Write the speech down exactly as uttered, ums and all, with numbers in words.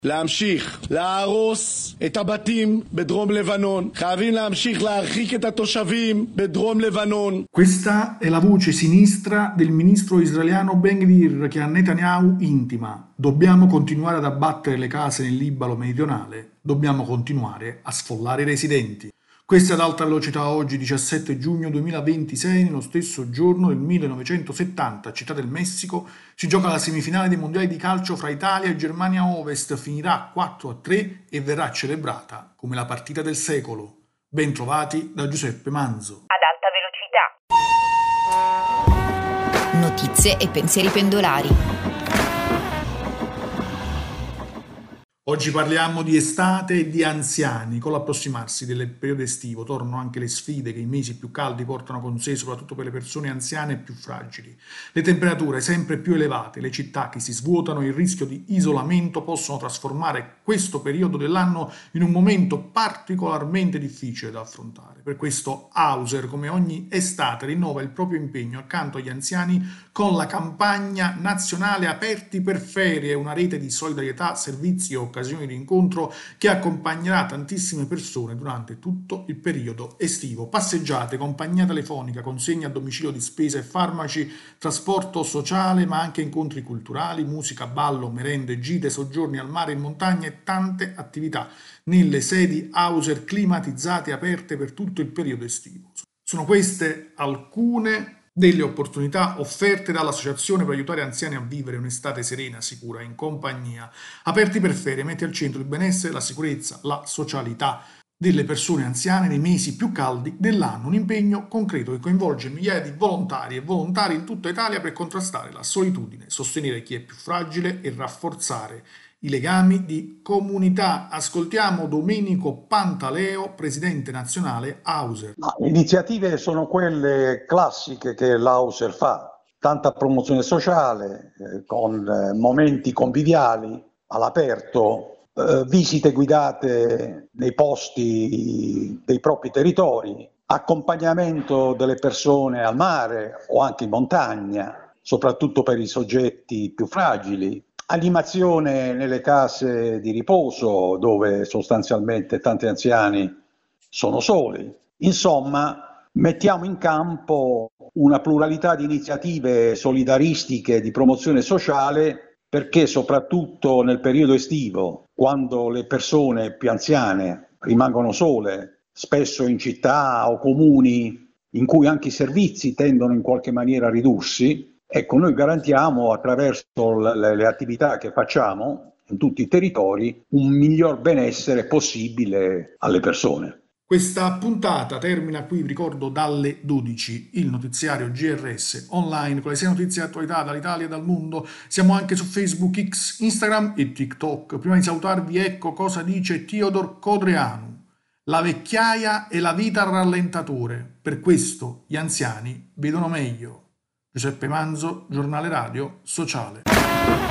להמשיך להרוס את הבתים בדרום לבנון, חייבים להמשיך להרחיק את התושבים בדרום לבנון. Questa è la voce sinistra del ministro israeliano Ben Gvir che a Netanyahu intima: dobbiamo continuare ad abbattere le case nel Libano meridionale, dobbiamo continuare a sfollare i residenti. Questa è ad alta velocità oggi, diciassette giugno duemilaventisei, nello stesso giorno del millenovecentosettanta, a Città del Messico, si gioca la semifinale dei mondiali di calcio fra Italia e Germania Ovest, finirà quattro a tre e verrà celebrata come la partita del secolo. Ben trovati da Giuseppe Manzo. Ad alta velocità. Notizie e pensieri pendolari. Oggi parliamo di estate e di anziani. Con l'approssimarsi del periodo estivo tornano anche le sfide che i mesi più caldi portano con sé, soprattutto per le persone anziane e più fragili. Le temperature sempre più elevate, le città che si svuotano e il rischio di isolamento possono trasformare questo periodo dell'anno in un momento particolarmente difficile da affrontare. Per questo Hauser, come ogni estate, rinnova il proprio impegno accanto agli anziani con la campagna nazionale Aperti per Ferie, una rete di solidarietà, servizi e occasioni di incontro che accompagnerà tantissime persone durante tutto il periodo estivo. Passeggiate, compagnia telefonica, consegna a domicilio di spese e farmaci, trasporto sociale, ma anche incontri culturali, musica, ballo, merende, gite, soggiorni al mare, in montagna e tante attività nelle sedi Hauser climatizzate aperte per tutto il periodo estivo. Sono queste alcune delle opportunità offerte dall'Associazione per aiutare anziani a vivere un'estate serena, sicura, in compagnia. Aperti per Ferie mette al centro il benessere, la sicurezza, la socialità delle persone anziane nei mesi più caldi dell'anno. Un impegno concreto che coinvolge migliaia di volontari e volontari in tutta Italia per contrastare la solitudine, sostenere chi è più fragile e rafforzare i legami di comunità. Ascoltiamo Domenico Pantaleo, presidente nazionale Hauser. Le iniziative sono quelle classiche che l'Hauser fa: tanta promozione sociale, eh, con eh, momenti conviviali all'aperto, eh, visite guidate nei posti dei propri territori, accompagnamento delle persone al mare o anche in montagna, soprattutto per i soggetti più fragili. Animazione nelle case di riposo, dove sostanzialmente tanti anziani sono soli. Insomma, mettiamo in campo una pluralità di iniziative solidaristiche di promozione sociale, perché soprattutto nel periodo estivo, quando le persone più anziane rimangono sole, spesso in città o comuni in cui anche i servizi tendono in qualche maniera a ridursi, ecco, noi garantiamo attraverso le, le attività che facciamo in tutti i territori un miglior benessere possibile alle persone. Questa puntata termina qui, vi ricordo, dalle dodici, il notiziario G R S online con le sei notizie di attualità dall'Italia e dal mondo. Siamo anche su Facebook, X, Instagram e TikTok. Prima di salutarvi, ecco cosa dice Teodor Codreanu: la vecchiaia è la vita al rallentatore, per questo gli anziani vedono meglio. Giuseppe Manzo, giornale radio sociale.